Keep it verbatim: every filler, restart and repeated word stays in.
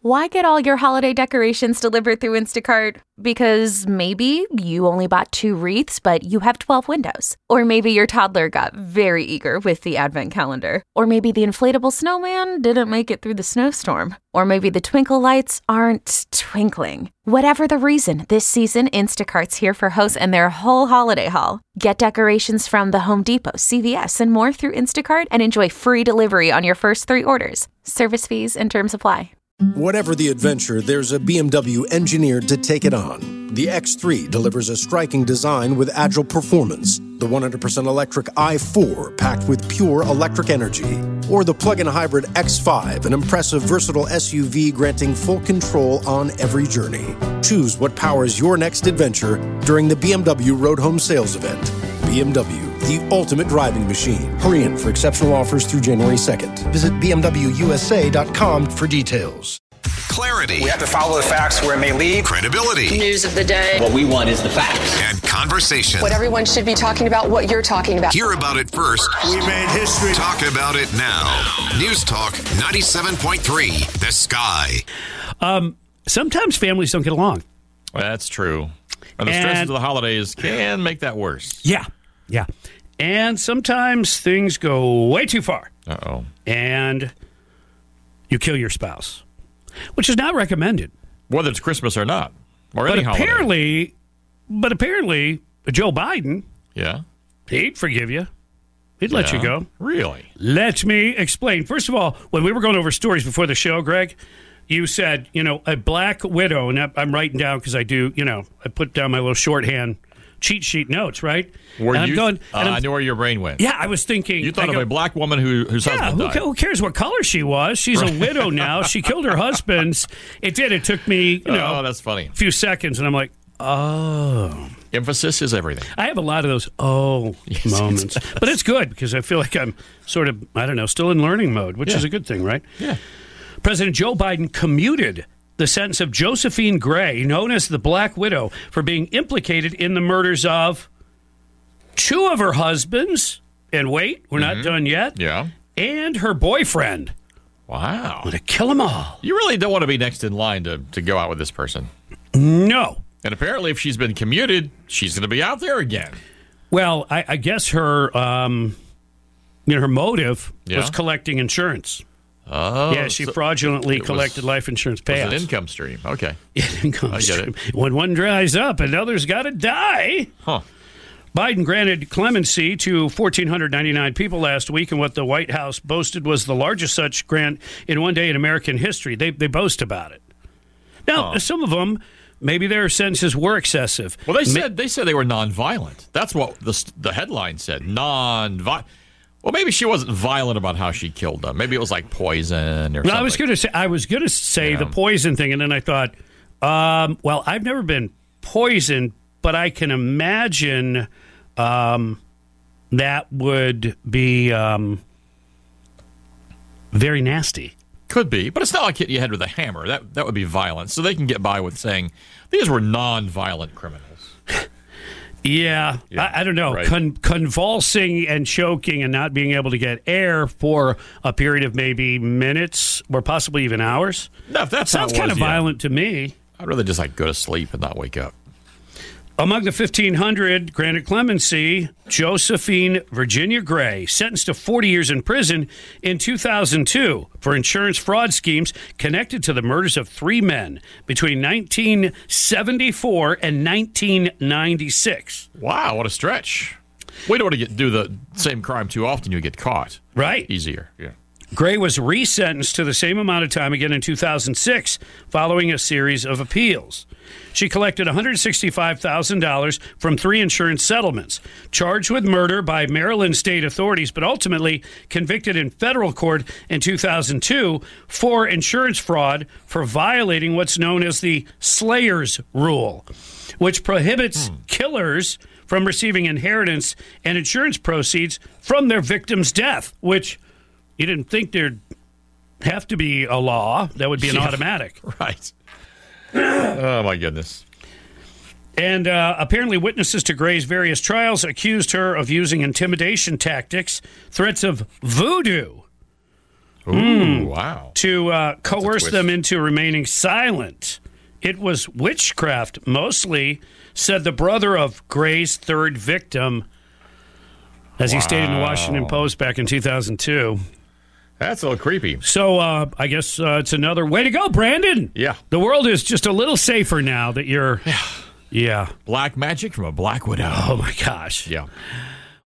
Why get all your holiday decorations delivered through Instacart? Because maybe you only bought two wreaths, but you have twelve windows. Or maybe your toddler got very eager with the advent calendar. Or maybe the inflatable snowman didn't make it through the snowstorm. Or maybe the twinkle lights aren't twinkling. Whatever the reason, this season, Instacart's here for hosts and their whole holiday haul. Get decorations from the Home Depot, C V S, and more through Instacart and enjoy free delivery on your first three orders. Service fees and terms apply. Whatever the adventure, there's a B M W engineered to take it on. The X three delivers a striking design with agile performance. The one hundred percent electric i four, packed with pure electric energy. Or the plug-in hybrid X five, an impressive, versatile S U V granting full control on every journey. Choose what powers your next adventure during the B M W Road Home Sales Event. B M W, the ultimate driving machine. Hurry in for exceptional offers through January second. Visit b m w u s a dot com for details. Clarity. We have to follow the facts where it may lead. Credibility. News of the day. What we want is the facts. And conversation. What everyone should be talking about, what you're talking about. Hear about it first. We made history. Talk about it now. News Talk ninety-seven point three, The Sky. Um, sometimes families don't get along. That's true. And the And- stresses of the holidays can make that worse. Yeah, yeah. And sometimes things go way too far. Uh-oh. And you kill your spouse, which is not recommended. Whether it's Christmas or not. Or But any holiday. apparently, but apparently, Joe Biden, Yeah. he'd forgive you. He'd let Yeah. you go. Really? Let me explain. First of all, when we were going over stories before the show, Greg, you said, you know, a black widow, and I'm writing down because I do, you know, I put down my little shorthand cheat sheet notes, right? Were and I'm you, going, uh, and I'm- I know where your brain went. yeah, I was thinking. You thought I of go, a black woman who, whose Yeah, husband who, died. ca- who cares what color she was? She's a widow now. She killed her husband's. It did. It took me, you know, Oh, that's funny. a few seconds, and I'm like, oh. Emphasis is everything. I have a lot of those oh Yes, moments. it But it's good because I feel like I'm sort of, I don't know, still in learning mode, which Yeah. is a good thing, right? Yeah. President Joe Biden commuted the sentence of Josephine Gray, known as the Black Widow, for being implicated in the murders of two of her husbands. And wait, we're not done yet. Yeah. And her boyfriend. Wow. I'm going to kill them all. You really don't want to be next in line to, to go out with this person. No. And apparently, if she's been commuted, she's going to be out there again. Well, I, I guess her, um, you know, her motive Yeah. was collecting insurance. Oh. yeah, she so fraudulently it was- collected life insurance It was payouts. an income stream. Okay. income I get stream. it. When one dries up, another's got to die. Huh. Biden granted clemency to one thousand four hundred ninety-nine people last week in what the White House boasted was the largest such grant in one day in American history. They they boast about it. Now, Huh. some of them, maybe their sentences were excessive. Well, they Ma- said they said they were nonviolent. That's what the the headline said. Non-violent. Well, maybe she wasn't violent about how she killed them. Maybe it was like poison or Well, something. I was going to say I was going to say Yeah. the poison thing, and then I thought, um, well, I've never been poisoned, but I can imagine um, that would be um, very nasty. Could be, but it's not like hitting your head with a hammer. That that would be violence. So they can get by with saying these were non-violent criminals. Yeah, Yeah, I, I don't know. right. Con- convulsing and choking and not being able to get air for a period of maybe minutes or possibly even hours. No, if that's how Sounds it kind was, of yeah. violent to me. I'd rather just like go to sleep and not wake up. Among the fifteen hundred granted clemency, Josephine Virginia Gray, sentenced to forty years in prison in two thousand two for insurance fraud schemes connected to the murders of three men between nineteen seventy-four and nineteen ninety-six. Wow, what a stretch. We don't want to get do the same crime too often. You get caught. Right. Easier. Yeah. Gray was resentenced to the same amount of time again in two thousand six following a series of appeals. She collected one hundred sixty-five thousand dollars from three insurance settlements, charged with murder by Maryland state authorities, but ultimately convicted in federal court in two thousand two for insurance fraud for violating what's known as the Slayer's Rule, which prohibits Hmm. killers from receiving inheritance and insurance proceeds from their victim's death, which you didn't think there'd have to be a law. That would be an Yeah. automatic. Right. Oh, my goodness. And uh, apparently witnesses to Gray's various trials accused her of using intimidation tactics, threats of voodoo. Ooh, Mm. wow. To uh, coerce twist. them into remaining silent. It was witchcraft, mostly, said the brother of Gray's third victim, as he stated in the Washington Post back in two thousand two. That's a little creepy. So uh, I guess uh, it's another way to go, Brandon. Yeah. The world is just a little safer now that you're... Yeah. Black magic from a black widow. Oh, my gosh. Yeah.